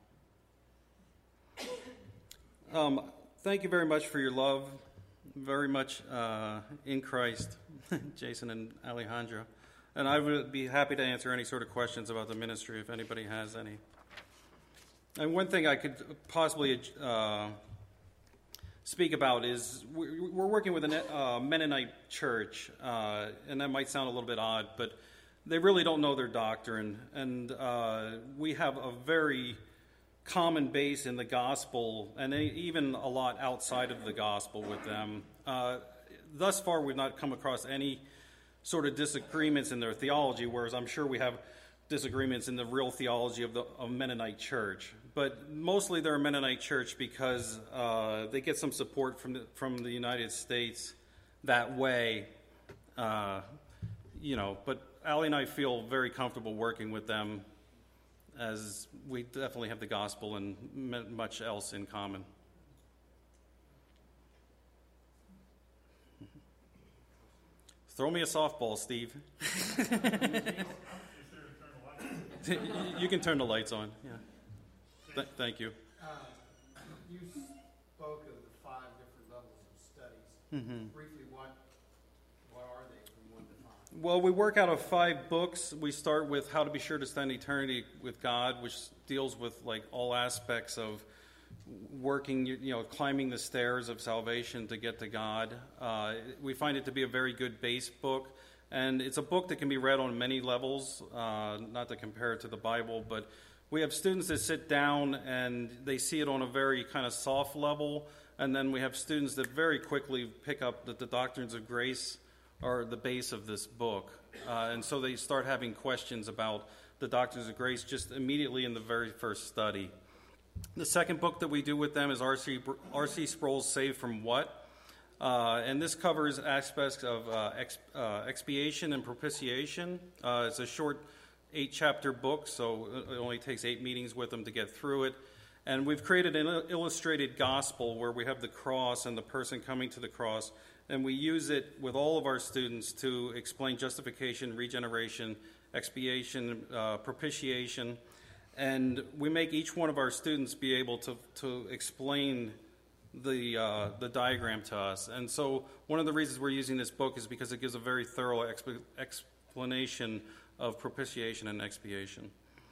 Speaker 1: Um, thank you very much for your love, very much uh, in Christ, Jason and Alejandra. And I would be happy to answer any sort of questions about the ministry if anybody has any. And one thing I could possibly uh, speak about is we're working with a uh, Mennonite church, uh, and that might sound a little bit odd, but they really don't know their doctrine. And uh, we have a very common base in the gospel, and even a lot outside of the gospel with them. Uh, thus far, we've not come across any sort of disagreements in their theology, whereas I'm sure we have disagreements in the real theology of the of Mennonite church. But mostly they're a Mennonite church because uh, they get some support from the, from the United States that way. Uh, you know, but Allie and I feel very comfortable working with them, as we definitely have the gospel and much else in common. Throw me a softball, Steve. You can turn the lights on. Yeah. Th- thank you.
Speaker 11: Uh, you spoke of the five different levels of studies.
Speaker 1: Mm-hmm.
Speaker 11: Briefly, what what are they from one to five?
Speaker 1: Well, we work out of five books. We start with How to Be Sure to Spend Eternity with God, which deals with like all aspects of working, you know, climbing the stairs of salvation to get to God. Uh, we find it to be a very good base book, and it's a book that can be read on many levels, uh, not to compare it to the Bible, but we have students that sit down and they see it on a very kind of soft level, and then we have students that very quickly pick up that the doctrines of grace are the base of this book. Uh, and so they start having questions about the doctrines of grace just immediately in the very first study. The second book that we do with them is R C R C Sproul's Saved from What? Uh, and this covers aspects of uh, ex, uh, expiation and propitiation. Uh, it's a short eight-chapter book, so it only takes eight meetings with them to get through it. And we've created an illustrated gospel where we have the cross and the person coming to the cross, and we use it with all of our students to explain justification, regeneration, expiation, uh, propitiation. And we make each one of our students be able to, to explain the uh, the diagram to us. And so one of the reasons we're using this book is because it gives a very thorough exp- explanation of propitiation and expiation.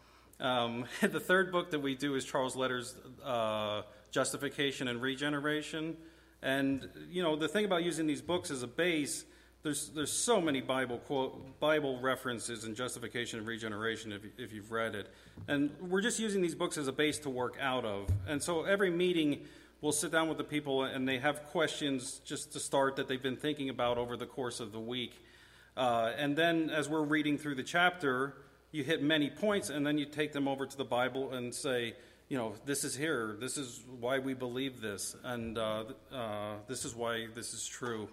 Speaker 1: Um, the third book that we do is Charles Letter's uh, Justification and Regeneration. And, you know, the thing about using these books as a base, there's there's so many Bible quote, Bible references in Justification and Regeneration if, you, if you've read it. And we're just using these books as a base to work out of. And so every meeting, we'll sit down with the people and they have questions just to start that they've been thinking about over the course of the week. Uh, and then as we're reading through the chapter, you hit many points, and then you take them over to the Bible and say, you know, this is here. This is why we believe this, and uh, uh, this is why this is true.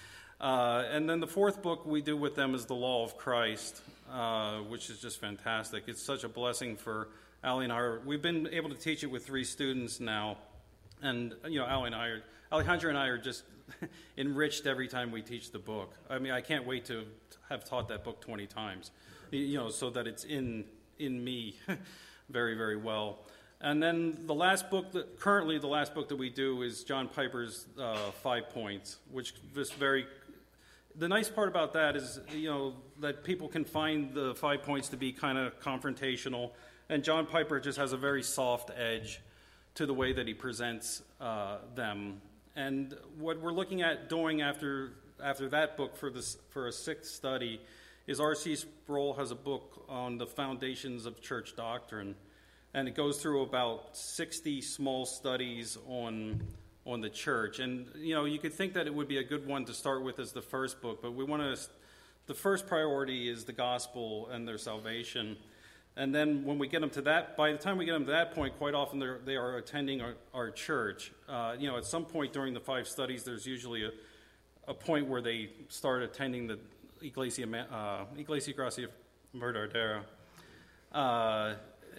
Speaker 1: uh, and then the fourth book we do with them is The Law of Christ, uh, which is just fantastic. It's such a blessing for Ali and I. We've been able to teach it with three students now, and, you know, Ali and I are, Alejandra and I are just enriched every time we teach the book. I mean, I can't wait to have taught that book twenty times. You know, so that it's in in me very, very well. And then the last book, that currently the last book that we do is John Piper's uh, Five Points, which is very, the nice part about that is, you know, that people can find the five points to be kind of confrontational, and John Piper just has a very soft edge to the way that he presents uh, them. And what we're looking at doing after after that book for this for a sixth study is R C Sproul has a book on the foundations of church doctrine, and it goes through about sixty small studies on on the church. And, you know, you could think that it would be a good one to start with as the first book, but we want to, the first priority is the gospel and their salvation. And then when we get them to that, by the time we get them to that point, quite often they're, they are attending our, our church. Uh, you know, at some point during the five studies, there's usually a, a point where they start attending the Iglesia, uh, Iglesia Gracia Verdadera. Uh,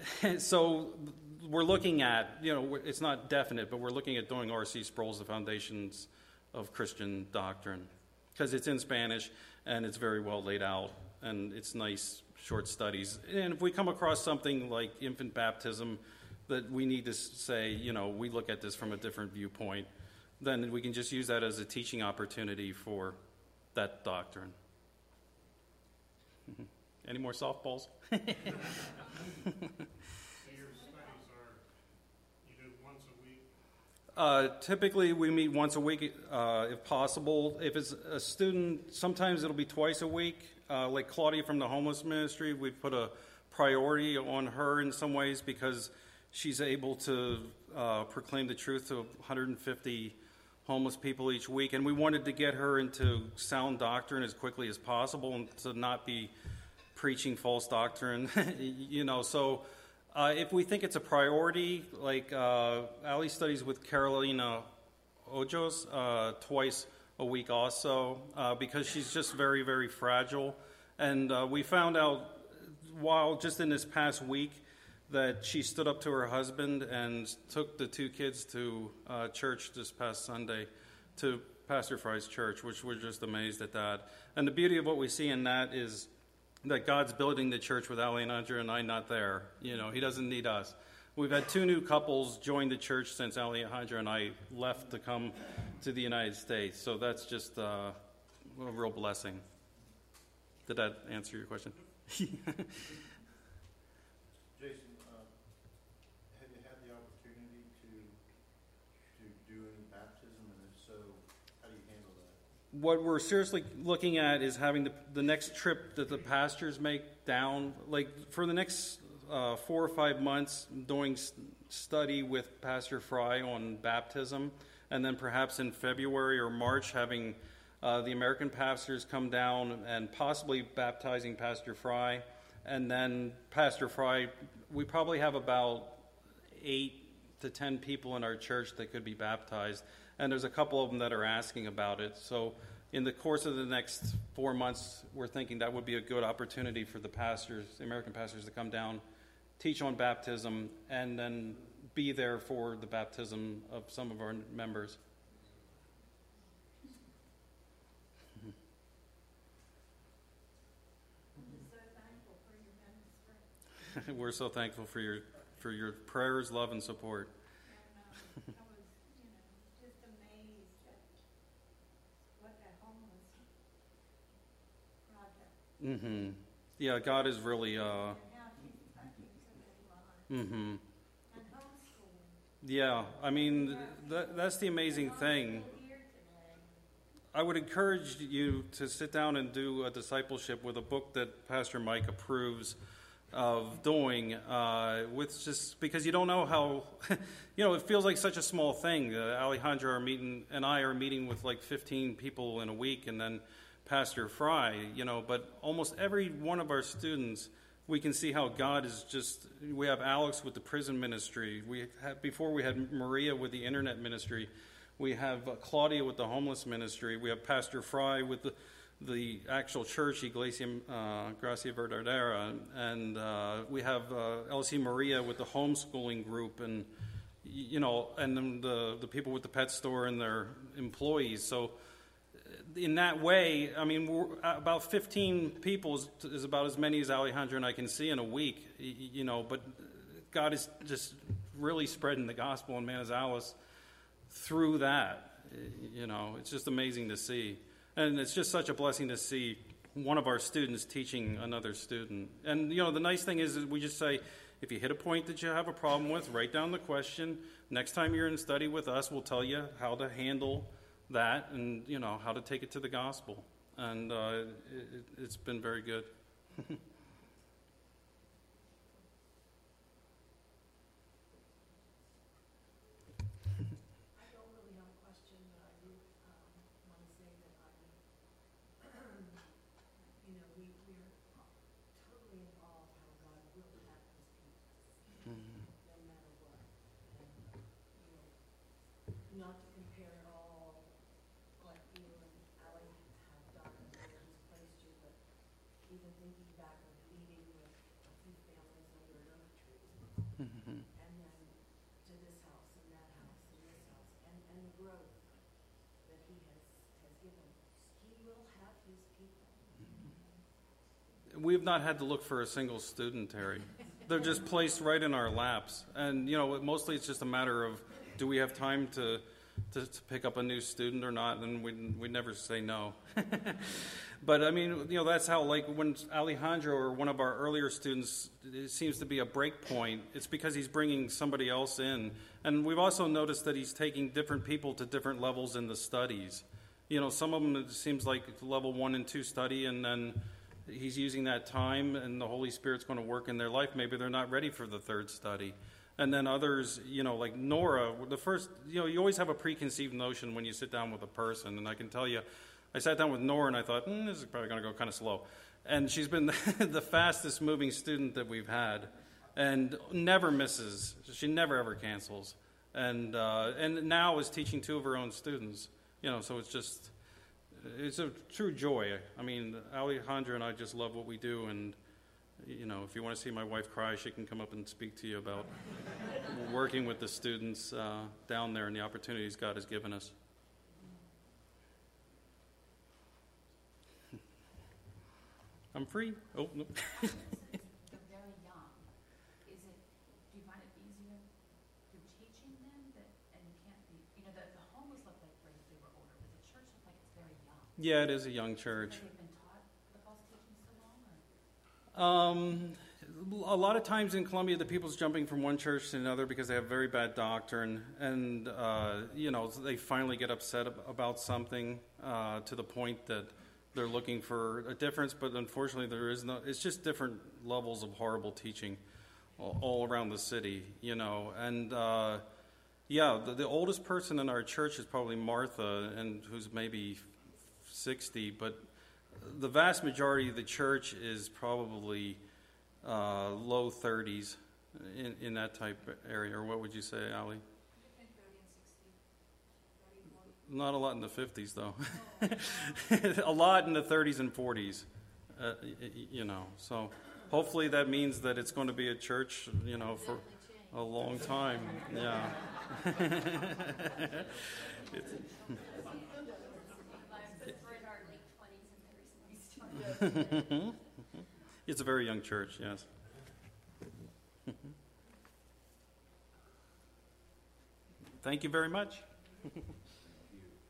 Speaker 1: so we're looking at, you know, it's not definite, but we're looking at doing R C Sproul's The Foundations of Christian Doctrine, because it's in Spanish and it's very well laid out, and it's nice short studies. And if we come across something like infant baptism that we need to say, you know, we look at this from a different viewpoint, then we can just use that as a teaching opportunity for that doctrine. Any more softballs?
Speaker 11: So your studies are, you do once a week?
Speaker 1: Uh, typically, we meet once a week, uh, if possible. If it's a student, sometimes it'll be twice a week. Uh, like Claudia from the homeless ministry, we put a priority on her in some ways because she's able to uh, proclaim the truth to one hundred fifty homeless people each week, and we wanted to get her into sound doctrine as quickly as possible and to not be preaching false doctrine, you know. So uh, if we think it's a priority, like uh, Ali studies with Carolina Ojos uh, twice a week also, uh, because she's just very, very fragile. And uh, we found out while just in this past week that she stood up to her husband and took the two kids to uh, church this past Sunday, to Pastor Fry's church, which we're just amazed at that. And the beauty of what we see in that is that God's building the church with Alejandra and I not there. You know, he doesn't need us. We've had two new couples join the church since Alejandra and I left to come to the United States. So that's just uh, a real blessing. Did that answer your question?
Speaker 12: Jason, uh, have you had the opportunity to to do any baptism, and if so, how do you handle that?
Speaker 1: What we're seriously looking at is having the, the next trip that the pastors make down, like for the next uh, four or five months, doing study with Pastor Fry on baptism, and then perhaps in February or March having uh, the American pastors come down and possibly baptizing Pastor Fry. And then Pastor Fry, we probably have about eight to ten people in our church that could be baptized. And there's a couple of them that are asking about it. So in the course of the next four months, we're thinking that would be a good opportunity for the pastors, the American pastors, to come down, teach on baptism, and then be there for the baptism of some of our members. We're so thankful for your for your prayers, love, and support.
Speaker 13: And, um, I was, you know,
Speaker 1: Mm-hmm. Yeah, God is really. Uh, mm-hmm. Yeah, I mean, that, that's the amazing thing. I would encourage you to sit down and do a discipleship with a book that Pastor Mike approves of doing, uh, with just because you don't know how, you know, it feels like such a small thing. Uh, Alejandra are meeting, and I are meeting with like fifteen people in a week, and then Pastor Fry, you know, but almost every one of our students, we can see how God is just, we have Alex with the prison ministry. We had, before we had Maria with the internet ministry. We have uh, Claudia with the homeless ministry. We have Pastor Fry with the, the actual church, Iglesia uh, Gracia Verdadera. And uh, we have uh, Elsie Maria with the homeschooling group, and, you know, and then the, the people with the pet store and their employees. So in that way, I mean, we're, about fifteen people is, is about as many as Alejandra and I can see in a week, you know, but God is just really spreading the gospel in Manizales through that. You know, it's just amazing to see. And it's just such a blessing to see one of our students teaching another student. And, you know, the nice thing is, is we just say, if you hit a point that you have a problem with, write down the question. Next time you're in study with us, we'll tell you how to handle that and, you know, how to take it to the gospel. And uh, it, it's been very good.
Speaker 13: Not to compare at all what you and Ali have done and where he's placed you, but even thinking back of meeting with a few families under an oak tree,
Speaker 1: Mm-hmm.
Speaker 13: and then to this house and that house and this house, and, and the growth that he has, has given. He will have his people.
Speaker 1: We've not had to look for a single student, Terry. They're just placed right in our laps. And, you know, mostly it's just a matter of, do we have time to, to, to pick up a new student or not? And we we never say no. But, I mean, you know, that's how, like, when Alejandro or one of our earlier students, it seems to be a break point, it's because he's bringing somebody else in. And we've also noticed that he's taking different people to different levels in the studies. You know, some of them, it seems like level one and two study, and then he's using that time, and the Holy Spirit's going to work in their life. Maybe they're not ready for the third study. And then others, you know, like Nora, the first, you know, you always have a preconceived notion when you sit down with a person. And I can tell you, I sat down with Nora and I thought, mm, this is probably going to go kind of slow. And she's been the fastest moving student that we've had, and never misses. She never ever cancels. And uh, and now is teaching two of her own students. You know, so it's just, it's a true joy. I mean, Alejandra and I just love what we do, and you know, if you want to see my wife cry, she can come up and speak to you about working with the students uh, down there and the opportunities God has given us. I'm free. Oh, no.
Speaker 3: They're very young. Is it? Do you find it easier through teaching them that, and you can't be, you know, the, the homes look like they, they were older, but the church looked like it's very young.
Speaker 1: Yeah, it is a young church.
Speaker 3: Have they been taught the false teaching so long? Or?
Speaker 1: Um, a lot of times in Colombia, the people's jumping from one church to another because they have very bad doctrine, and uh, you know, they finally get upset ab- about something uh, to the point that they're looking for a difference. But unfortunately, there is no. It's just different levels of horrible teaching all, all around the city, you know. And uh, yeah, the, the oldest person in our church is probably Martha, and who's maybe sixty, but the vast majority of the church is probably uh, low thirties in, in that type of area. Or what would you say, Ali? Not a lot in the fifties, though. A lot in the thirties and forties, uh, you know. So hopefully that means that it's going to be a church, you know, for a long time. Yeah. It's, it's a very young church, yes. Thank you very much.